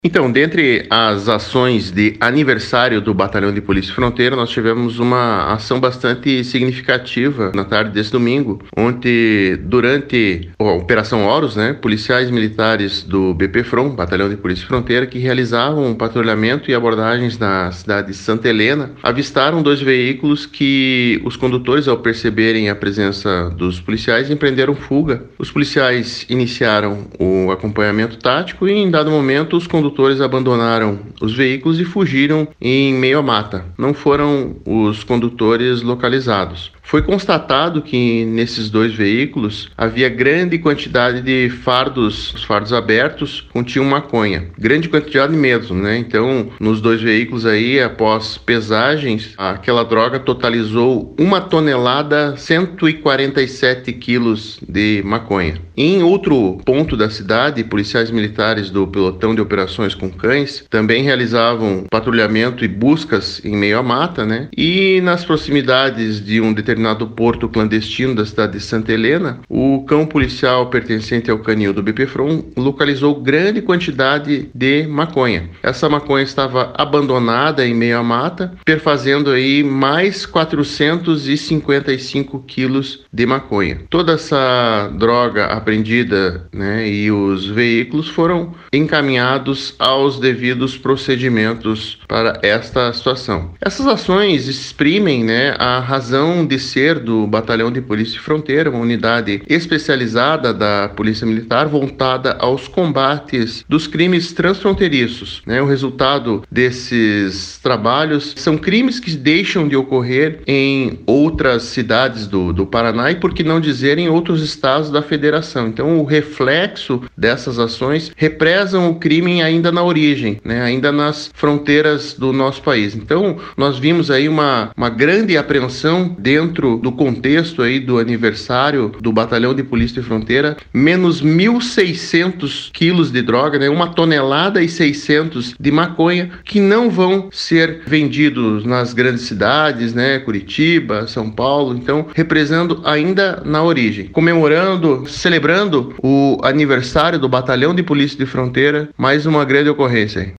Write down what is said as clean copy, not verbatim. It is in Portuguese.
Então, dentre as ações de aniversário do Batalhão de Polícia Fronteira, nós tivemos uma ação bastante significativa na tarde desse domingo, onde, durante a Operação Horus, policiais militares do BPFROM, Batalhão de Polícia Fronteira, que realizavam um patrulhamento e abordagens na cidade de Santa Helena, avistaram dois veículos que os condutores, ao perceberem a presença dos policiais, empreenderam fuga. Os policiais iniciaram o acompanhamento tático e, em dado momento, os condutores abandonaram os veículos e fugiram em meio à mata. Não foram os condutores localizados. Foi constatado que nesses dois veículos havia grande quantidade de fardos, os fardos abertos continham maconha. Grande quantidade mesmo, Então, nos dois veículos aí, após pesagens, aquela droga totalizou 1,147 quilos de maconha. Em outro ponto da cidade, policiais militares do pelotão de operações com cães também realizavam patrulhamento e buscas em meio à mata, E nas proximidades de um determinado porto clandestino da cidade de Santa Helena, o cão policial pertencente ao canil do BPFROM localizou grande quantidade de maconha. Essa maconha estava abandonada em meio à mata, perfazendo aí mais 455 quilos de maconha. Toda essa droga apreendida, e os veículos foram encaminhados aos devidos procedimentos para esta situação. Essas ações exprimem, a razão de ser do Batalhão de Polícia Fronteira, uma unidade especializada da Polícia Militar voltada aos combates dos crimes transfronteiriços. O resultado desses trabalhos são crimes que deixam de ocorrer em outras cidades do Paraná e, por que não dizer, em outros estados da Federação. Então, o reflexo dessas ações represam o crime ainda na origem, ainda nas fronteiras do nosso país. Então, nós vimos aí uma grande apreensão dentro do contexto aí do aniversário do Batalhão de Polícia Fronteira, menos 1.600 quilos de droga, 1,6 toneladas de maconha, que não vão ser vendidos nas grandes cidades, Curitiba, São Paulo, então represando ainda na origem. Comemorando, celebrando o aniversário do Batalhão de Polícia de Fronteira, mais uma grande ocorrência aí.